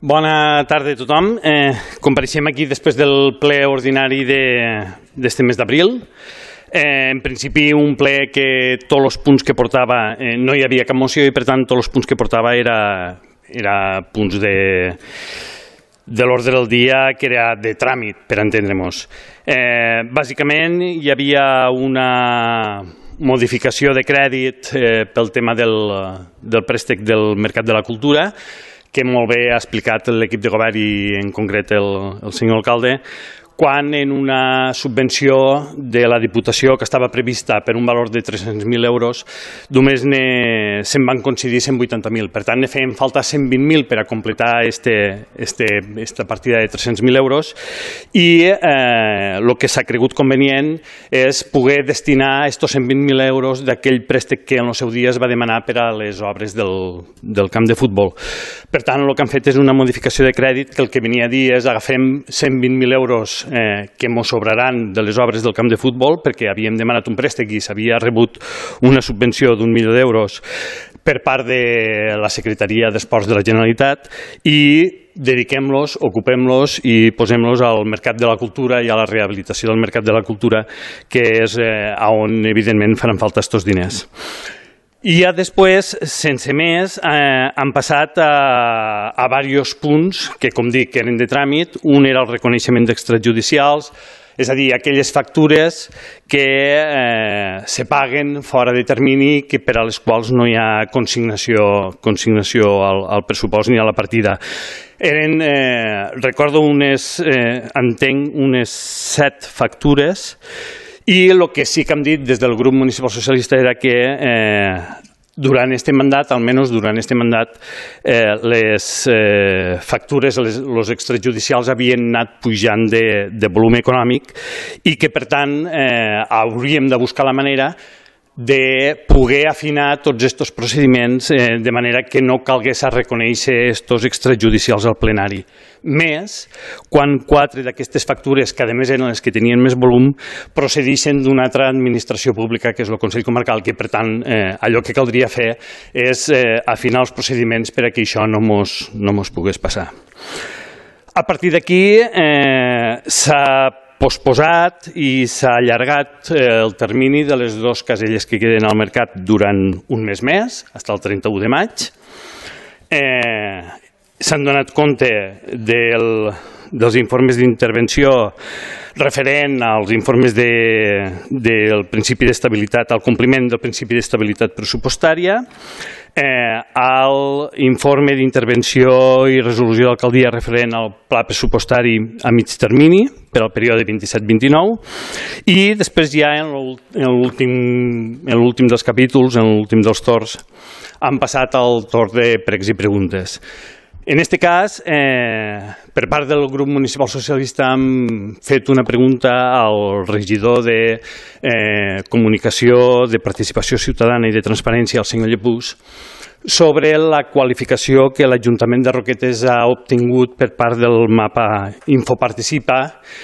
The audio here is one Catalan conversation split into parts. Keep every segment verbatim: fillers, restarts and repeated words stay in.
Bona tarda a tothom. Eh, compareixem aquí després del ple ordinari d'este mes d'abril. Eh, en principi, un ple que tots els punts que portava eh, no hi havia cap moció i, per tant, tots els punts que portava era, era punts de, de l'ordre del dia que era de tràmit, per entendre-nos. Eh, bàsicament, hi havia una modificació de crèdit eh, pel tema del, del préstec del Mercat de la Cultura, que molt bé ha explicat l'equip de govern i en concret el, el senyor alcalde, quan en una subvenció de la Diputació que estava prevista per un valor de tres-cents mil euros, només se'n van concedir cent vuitanta mil. Per tant, ne feien falta cent vint mil per a completar este, este, esta partida de tres-cents mil euros i el eh, que s'ha cregut convenient és poder destinar estos cent vint mil euros d'aquell préstec que en el seu dia es va demanar per a les obres del, del camp de futbol. Per tant, el que han fet és una modificació de crèdit que el que venia a dir és agafem cent vint mil euros Eh, que ens sobraran de les obres del camp de futbol perquè havíem demanat un préstec i s'havia rebut una subvenció d'un milió d'euros per part de la Secretaria d'Esports de la Generalitat i dediquem-los, ocupem-los i posem-los al mercat de la cultura i a la rehabilitació del mercat de la cultura, que és eh, on evidentment faran falta aquests diners. I ja després, sense més, eh, han passat a, a diversos punts que, com dic, eren de tràmit. Un era el reconeixement d'extrajudicials, és a dir, aquelles factures que eh, se paguen fora de termini que per a les quals no hi ha consignació, consignació al, al pressupost ni a la partida. Eren, eh, recordo unes, eh, entenc, unes set factures. I el que sí que hem dit des del grup municipal socialista era que eh, durant este mandat, almenys durant este mandat, eh, les eh, factures, les, els extrajudicials havien anat pujant de, de volum econòmic i que, per tant, eh, hauríem de buscar la manera de poder afinar tots aquests procediments eh, de manera que no calgués a reconèixer aquests extrajudicials al plenari. Més, quan quatre d'aquestes factures, que a més eren les que tenien més volum, procedeixen d'una altra administració pública, que és el Consell Comarcal, que per tant eh, allò que caldria fer és eh, afinar els procediments per a que això no mos, no mos pogués passar. A partir d'aquí eh, s'ha posposat i s'ha allargat el termini de les dues caselles que queden al mercat durant un mes més, fins al trenta-u de maig. Eh, S'han donat compte del, dels informes d'intervenció referent als informes de, del principi d'estabilitat, al compliment del principi d'estabilitat pressupostària, eh, al informe d'intervenció i resolució d'alcaldia referent al pla pressupostari a mig termini per al període vint-i-set vint-i-nou i després ja en l'últim dels capítols, en l'últim dels torns, han passat al torn de pregs i preguntes. En aquest cas, eh, per part del grup municipal socialista hem fet una pregunta al regidor de eh, Comunicació, de Participació Ciutadana i de Transparència, el senyor Llepús, sobre la qualificació que l'Ajuntament de Roquetes ha obtingut per part del mapa Infoparticipa,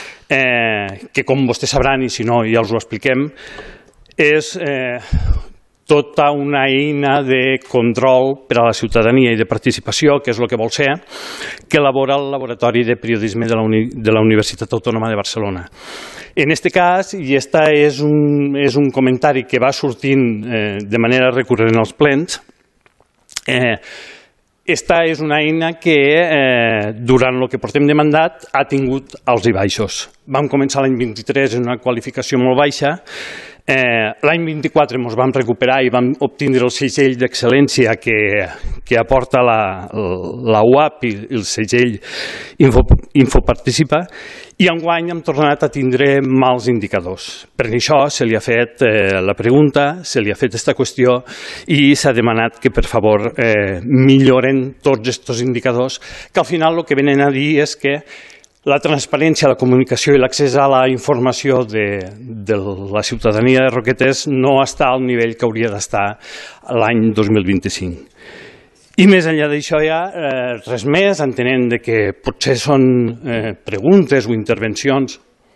eh, que com vostès sabran, i si no ja us ho expliquem, és eh, tota una eina de control per a la ciutadania i de participació, que és el que vol ser, que elabora el Laboratori de Periodisme de la, Uni de la Universitat Autònoma de Barcelona. En aquest cas, i este és un, és un comentari que va sortint eh, de manera recurrent als plens, eh, esta és una eina que eh, durant el que portem de mandat ha tingut alts i baixos. Vam començar l'any vint-i-tres en una qualificació molt baixa. Eh, L'any vint-i-quatre ens vam recuperar i vam obtindre el segell d'excel·lència que, que aporta la, la U A P i el segell Info, Infoparticipa i enguany hem tornat a tindre mals indicadors. Per això se li ha fet eh, la pregunta, se li ha fet aquesta qüestió i s'ha demanat que per favor eh, milloren tots aquests indicadors que al final el que venen a dir és que la transparència, la comunicació i l'accés a la informació de, de la ciutadania de Roquetes no està al nivell que hauria d'estar l'any dos mil vint-i-cinc. I més enllà d'això ja, eh, res més, entenent de que potser són eh, preguntes o intervencions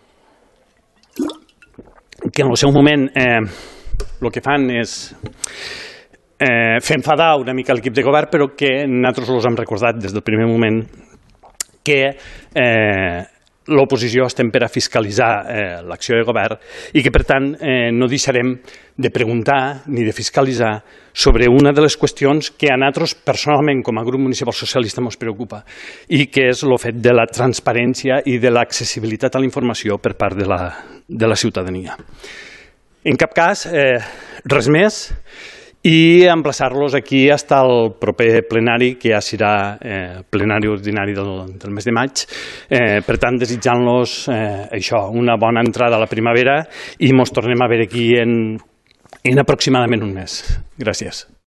que en el seu moment eh, el que fan és eh, fer enfadar una mica l'equip de govern, però que nosaltres els hem recordat des del primer moment que eh, l'oposició estem per a fiscalitzar eh, l'acció de govern i que, per tant, eh, no deixarem de preguntar ni de fiscalitzar sobre una de les qüestions que a nosaltres, personalment, com a grup municipal socialista, ens preocupa i que és el fet de la transparència i de l'accessibilitat a la informació per part de la, de la ciutadania. En cap cas, eh, res més, i emplaçar-los aquí fins al proper plenari, que ja serà eh, plenari ordinari del, del mes de maig. Eh, per tant, desitjant-los eh, això, una bona entrada a la primavera i ens tornem a veure aquí en, en aproximadament un mes. Gràcies.